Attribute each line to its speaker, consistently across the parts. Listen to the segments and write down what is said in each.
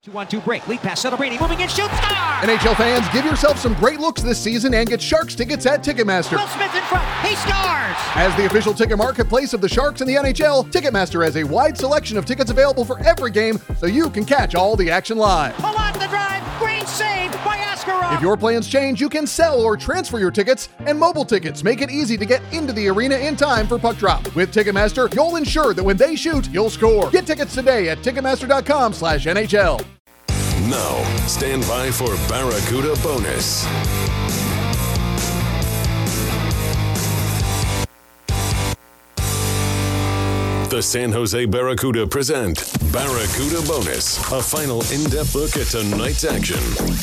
Speaker 1: 2-1-2 break. Lead pass. Celebrini moving in. Shoots. Score!
Speaker 2: NHL fans, give yourself some great looks this season and get Sharks tickets at Ticketmaster.
Speaker 1: Will Smith in front. He scores!
Speaker 2: As the official ticket marketplace of the Sharks and the NHL, Ticketmaster has a wide selection of tickets available for every game, so you can catch all the action live.
Speaker 1: Pull out the drive. Green saved by Askarov.
Speaker 2: If your plans change, you can sell or transfer your tickets, and mobile tickets make it easy to get into the arena in time for puck drop. With Ticketmaster, you'll ensure that when they shoot, you'll score. Get tickets today at Ticketmaster.com/NHL.
Speaker 3: Now, stand by for Barracuda Bonus. The San Jose Barracuda present Barracuda Bonus, a final in-depth look at tonight's action.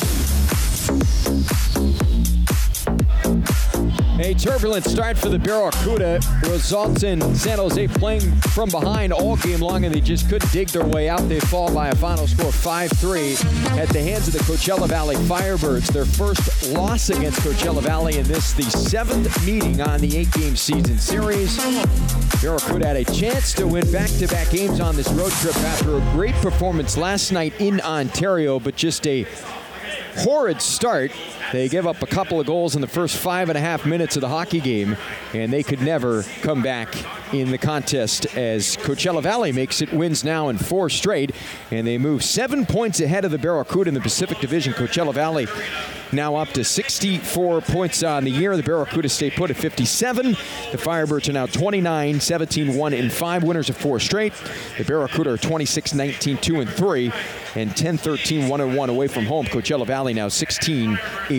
Speaker 4: A turbulent start for the Barracuda results in San Jose playing from behind all game long, and they just couldn't dig their way out. They fall by a final score of 5-3 at the hands of the Coachella Valley Firebirds. Their first loss against Coachella Valley in this, the 7th meeting on the 8-game season series. Barracuda had a chance to win back-to-back games on this road trip after a great performance last night in Ontario, but just a horrid start. They give up a couple of goals in the first 5.5 minutes of the hockey game, and they could never come back in the contest as Coachella Valley wins now in 4 straight, and they move 7 points ahead of the Barracuda in the Pacific Division. Coachella Valley now up to 64 points on the year. The Barracuda stay put at 57. The Firebirds are now 29, 17-1-5, winners of 4 straight. The Barracuda are 26-19, 2-3, and 10-13, 1-1 away from home. Coachella Valley now 16-8,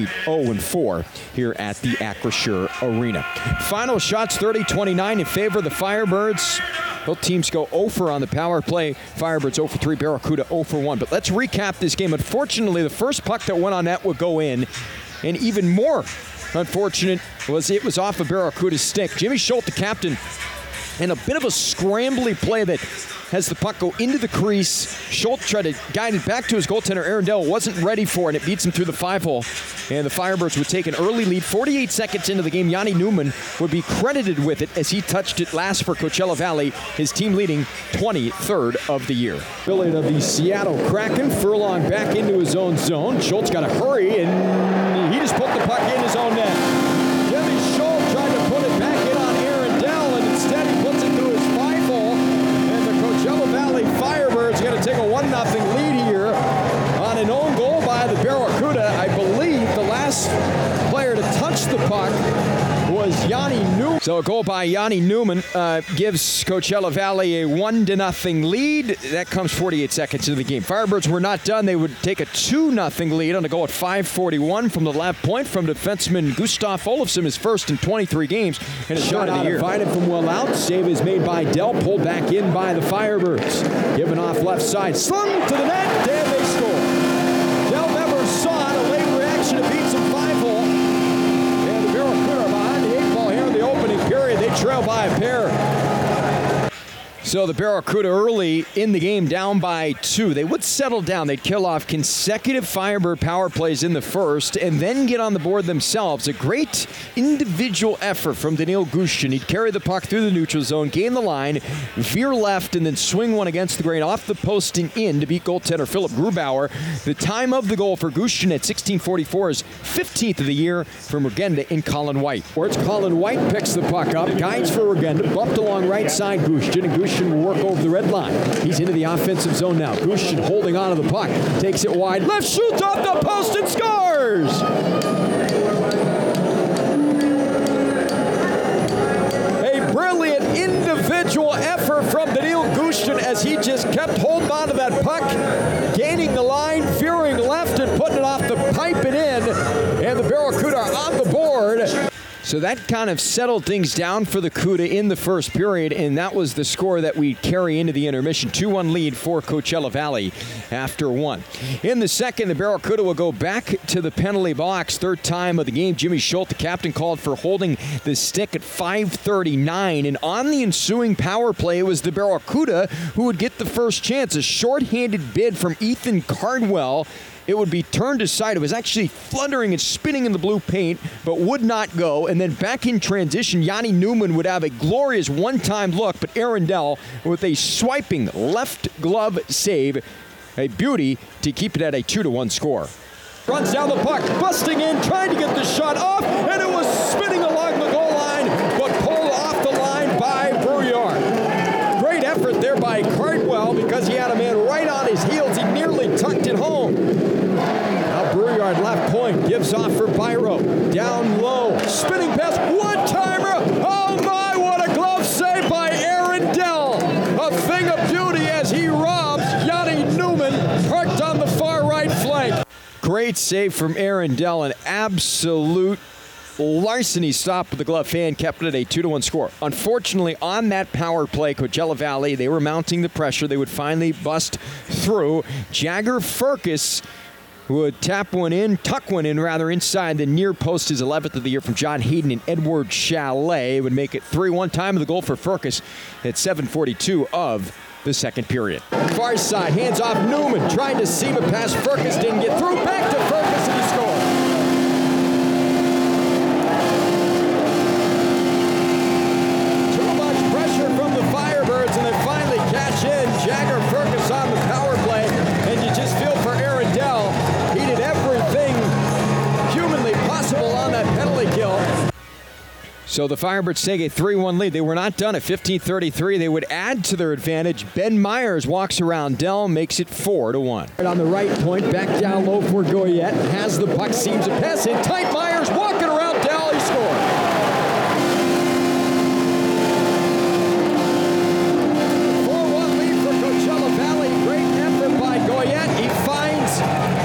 Speaker 4: 0-4 here at the Acrisure Arena. Final shots 30-29 in favor of the Firebirds. Both teams go 0 on the power play. Firebirds 0 for 3, Barracuda 0 for 1. But let's recap this game. Unfortunately, the first puck that went on net would go in. And even more unfortunate was it was off of Barracuda's stick. Jimmy Schultz, the captain, and a bit of a scrambly play that has the puck go into the crease. Schultz tried to guide it back to his goaltender, Arundel, wasn't ready for it, and it beats him through the 5-hole. And the Firebirds would take an early lead. 48 seconds into the game, Yanni Newman would be credited with it as he touched it last for Coachella Valley, his team leading 23rd of the year. Affiliate of the Seattle Kraken, Furlong back into his own zone. Schultz got to hurry, and he just put the puck in his own net. Jimmy Schultz tried to put it back in on Arundel, and instead he puts it through his 5-hole. And the Coachella Valley Firebirds going to take a 1-0 lead here on an own goal by the Barracuda. I believe the last player to touch the puck was Yanni Newman. So a goal by Yanni Newman gives Coachella Valley a 1-0 lead. That comes 48 seconds into the game. Firebirds were not done. They would take a 2-0 lead on a goal at 5:41 from the left point from defenseman Gustav Olofsson, his first in 23 games, and a shot of the year. Find it from well out. Save is made by Dell. Pulled back in by the Firebirds. Given off left side. Slung to the net. Damn, they score. Dell never saw it. A late reaction. It beats him 5-hole. And the Barracuda are behind the 8 ball here in the opening period. They trail by a pair. So the Barracuda early in the game down by 2. They would settle down. They'd kill off consecutive Firebird power plays in the first and then get on the board themselves. A great individual effort from Daniil Gushchin. He'd carry the puck through the neutral zone, gain the line, veer left, and then swing one against the grain off the post and in to beat goaltender Philip Grubauer. The time of the goal for Gushchin at 16:44 is 15th of the year from Regenda in Colin White. Where it's Colin White picks the puck up, guides for Regenda, bumped along right side Gushchin, and Gushchin will work over the red line. He's into the offensive zone now. Gushchin holding on to the puck. Takes it wide. Left shoots off the post and scores! A brilliant individual effort from Daniil Gushchin as he just kept holding on to that puck, gaining the line, veering left and putting it off the pipe and in. And the Barracuda are on the board. So that kind of settled things down for the Cuda in the first period, and that was the score that we carry into the intermission. 2-1 lead for Coachella Valley after 1. In the second, the Barracuda will go back to the penalty box. 3rd time of the game. Jimmy Schultz, the captain, called for holding the stick at 5:39, and on the ensuing power play, it was the Barracuda who would get the first chance. A shorthanded bid from Ethan Cardwell. It would be turned aside. It was actually fluttering and spinning in the blue paint, but would not go. And then back in transition, Yanni Newman would have a glorious one-time look, but Arundel, with a swiping left glove save, a beauty to keep it at a 2-1 score. Runs down the puck, busting in, trying to get the shot off, and it was spinning along the goal line, but pulled off the line by Brouillard. Great effort there by Cardwell because he had a man right on his heels. He nearly tucked it home. Now Brouillard left point, gives off for Byro. Down low, spinning pass, one-timer. Oh my, what a glove save by Aaron Dell. A thing of beauty as he robs Yanni Newman, parked on the far right flank. Great save from Aaron Dell, an absolute larceny stop with the glove hand, kept it at a 2-1 score. Unfortunately, on that power play, Coachella Valley, they were mounting the pressure. They would finally bust through. Jagger Firkus would tuck one in rather, inside the near post, his 11th of the year from John Hayden and Edward Chalet. It would make it 3-1. Time of the goal for Firkus at 7:42 of the second period. Far side, hands off Newman, trying to seam it past Firkus, didn't get through, back to Firkus, and he scored. Too much pressure from the Firebirds, and they finally cash in. Jagger Firkus on the power play, and you just feel for Aaron Dell. He did everything humanly possible on that penalty kill. So the Firebirds take a 3-1 lead. They were not done at 15:33. They would add to their advantage. Ben Myers walks around Dell, makes it 4-1. Right on the right point, back down low for Goyette. Has the puck, seems to pass in tight. Myers walking around Dell. He scored. Coachella Valley, great effort by Goyette. He finds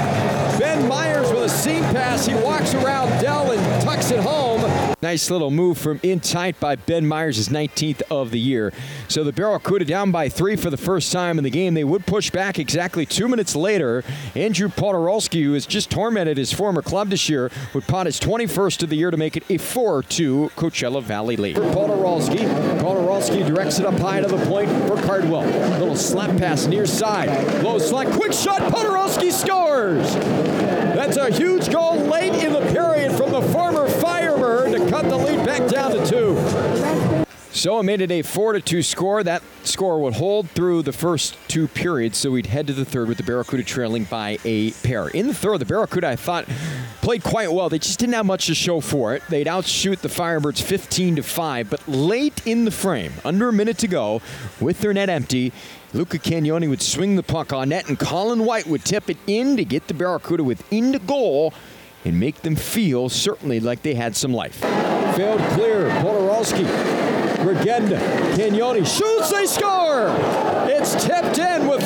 Speaker 4: Ben Myers with a seam pass. He walks around Dell and tucks it home. Nice little move from in tight by Ben Myers, his 19th of the year. So the Barracuda down by 3 for the first time in the game. They would push back exactly 2 minutes later. Andrew Podorowski, who has just tormented his former club this year, would pot his 21st of the year to make it a 4-2 Coachella Valley lead. For Podorowski directs it up high to the point for Cardwell. Little slap pass near side. Low slide, quick shot, Podorowski scores! That's a huge goal late in the period from the former Firebird to cut the lead back down to 2. So it made it a 4-2 score. That score would hold through the first 2 periods, so we'd head to the third with the Barracuda trailing by a pair. In the third, the Barracuda, I thought, played quite well. They just didn't have much to show for it. They'd outshoot the Firebirds 15-5, but late in the frame, under a minute to go, with their net empty, Luca Cagnoni would swing the puck on net, and Colin White would tip it in to get the Barracuda within the goal and make them feel certainly like they had some life. Failed clear, Podorowski, Regenda, Cagnoni shoots, they score! It's tipped in with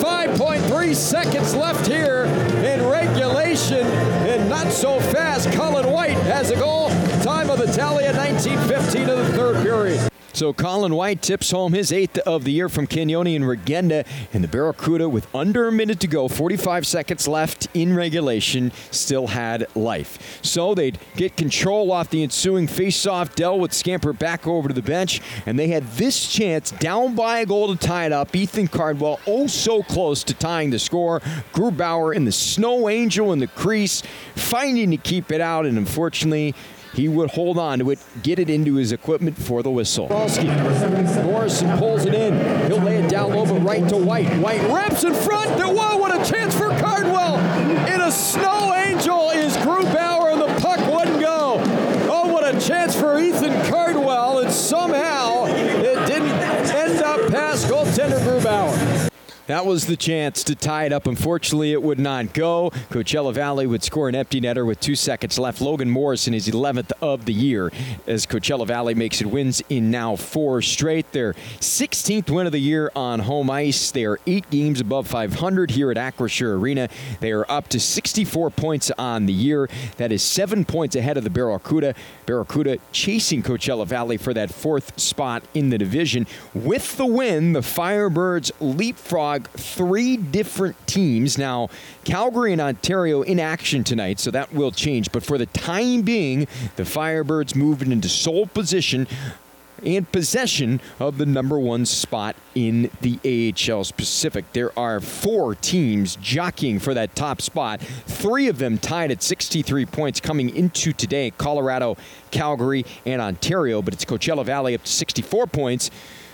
Speaker 4: 45.3 seconds left here in regulation, and not so fast. Colin White has a goal. Time of the tally at 19:15 of the third period. So Colin White tips home his 8th of the year from Cagnoni and Regenda, and the Barracuda, with under a minute to go, 45 seconds left in regulation, still had life. So they'd get control off the ensuing face-off. Dell would scamper back over to the bench, and they had this chance down by a goal to tie it up. Ethan Cardwell, oh so close to tying the score. Grubauer in the Snow Angel in the crease, fighting to keep it out, and unfortunately, he would hold on to it, get it into his equipment for the whistle. Morrison pulls it in. He'll lay it down low, but right to White. White wraps in front. Whoa, what a chance for Cardwell. In a Snow Angel is Grubauer, and the puck wouldn't go. Oh, what a chance for Ethan Cardwell, and somehow it didn't end up past goaltender Grubauer. That was the chance to tie it up. Unfortunately, it would not go. Coachella Valley would score an empty netter with 2 seconds left. Logan Morrison is 11th of the year as Coachella Valley makes it wins in now 4 straight. Their 16th win of the year on home ice. They are 8 games above 500 here at Acrisure Arena. They are up to 64 points on the year. That is 7 points ahead of the Barracuda. Barracuda chasing Coachella Valley for that 4th spot in the division. With the win, the Firebirds leapfrog 3 different teams. Now, Calgary and Ontario in action tonight, so that will change. But for the time being, the Firebirds moving into sole position and possession of the number 1 spot in the AHL Pacific. There are 4 teams jockeying for that top spot. 3 of them tied at 63 points coming into today. Colorado, Calgary, and Ontario. But it's Coachella Valley up to 64 points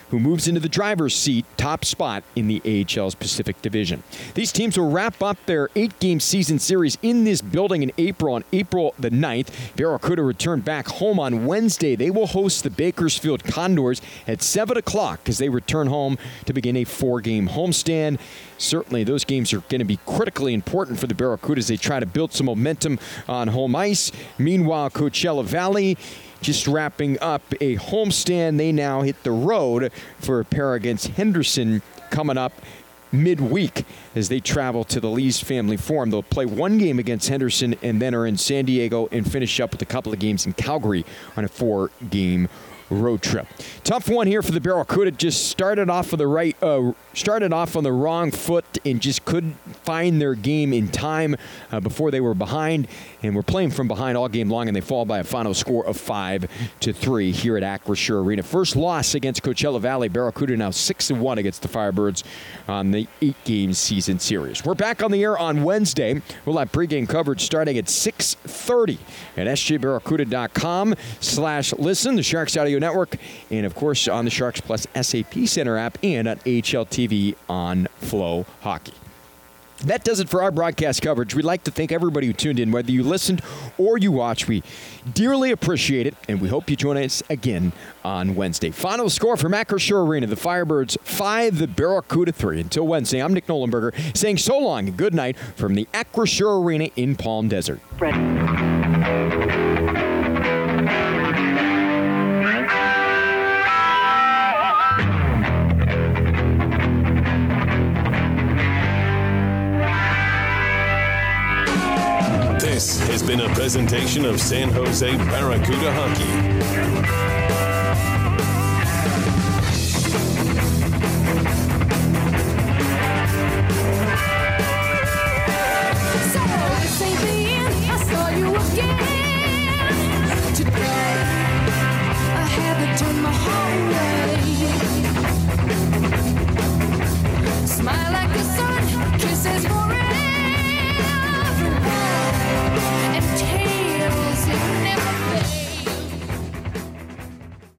Speaker 4: who moves into the driver's seat, top spot in the AHL's Pacific Division. These teams will wrap up their 8-game season series in this building in April, on April the 9th. Barracuda return back home on Wednesday. They will host the Bakersfield Condors at 7 o'clock as they return home to begin a 4-game homestand. Certainly, those games are going to be critically important for the Barracuda as they try to build some momentum on home ice. Meanwhile, Coachella Valley just wrapping up a homestand. They now hit the road for a pair against Henderson coming up midweek as they travel to the Lee's Family Forum. They'll play one game against Henderson and then are in San Diego and finish up with a couple of games in Calgary on a 4-game road trip. Tough one here for the Barracuda. Just started off on the wrong foot and just couldn't find their game in time before they were behind, and were playing from behind all game long, and they fall by a final score of 5-3 here at Acrisure Arena. First loss against Coachella Valley. Barracuda now 6-1 against the Firebirds on the 8-game season series. We're back on the air on Wednesday. We'll have pregame coverage starting at 6:30 at sjbarracuda.com/listen, the Sharks Audio Network, and of course on the Sharks Plus SAP Center app and on AHL TV on Flow Hockey. That does it for our broadcast coverage. We'd like to thank everybody who tuned in, whether you listened or you watched. We dearly appreciate it, and we hope you join us again on Wednesday. Final score from Acrisure Arena: the Firebirds 5, the Barracuda 3. Until Wednesday, I'm Nick Nolenberger saying so long and good night from the Acrisure Arena in Palm Desert.
Speaker 3: This has been a presentation of San Jose Barracuda Hockey.